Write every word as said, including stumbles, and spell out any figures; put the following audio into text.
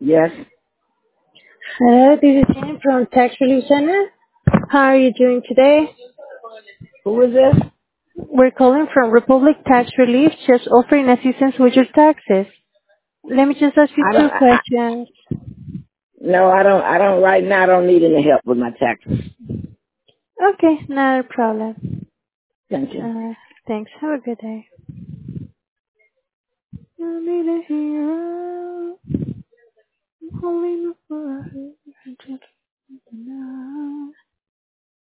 Yes. Hello, this is Jane from Tax Relief Center. How are you doing today? Who is this? We're calling from Republic Tax Relief, just offering assistance with your taxes. Let me just ask you I don't. two I, I, questions. no, I don't. I don't. Right now, I don't need any help with my taxes. Okay, not a problem. Thank you. Uh, thanks. Have a good day. I need a hero. I'm holding up for a hero.